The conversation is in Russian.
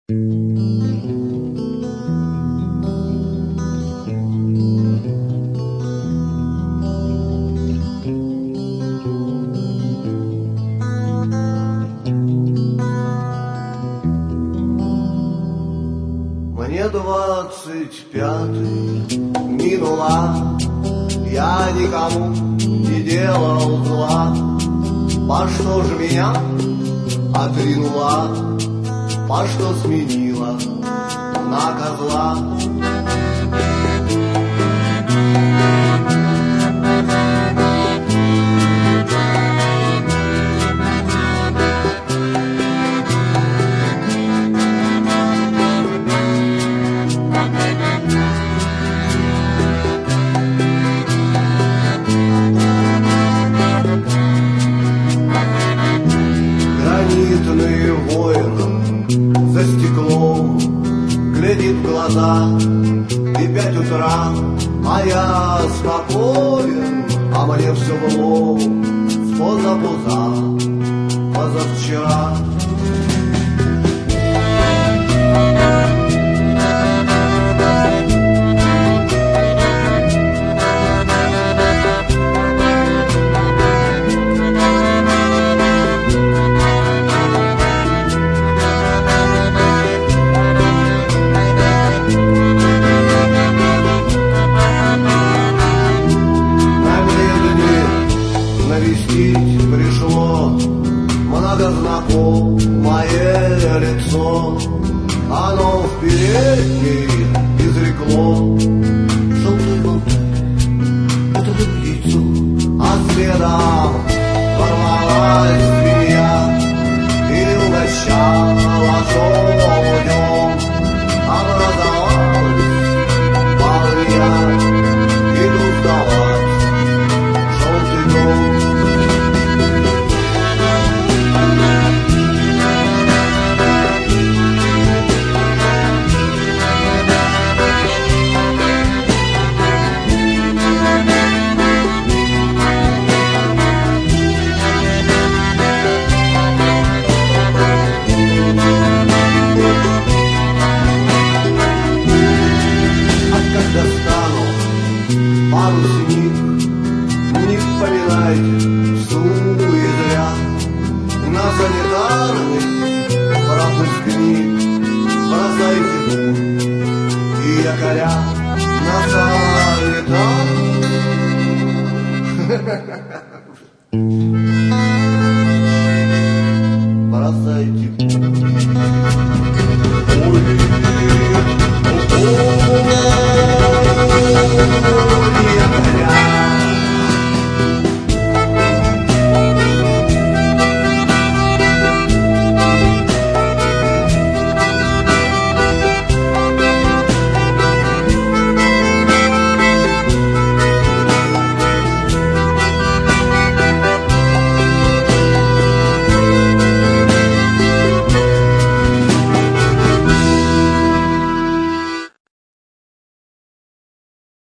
Мне 25 минула, я никому не делал зла. По что ж меня отринула, по что сменила на козла? Гранитный воин за стеклом глядит в глаза, и 5 утра, а я спокоен, а мне все в лоб с позавчера. Навестить пришло много знакомое лицо. Оно в передней изрекло: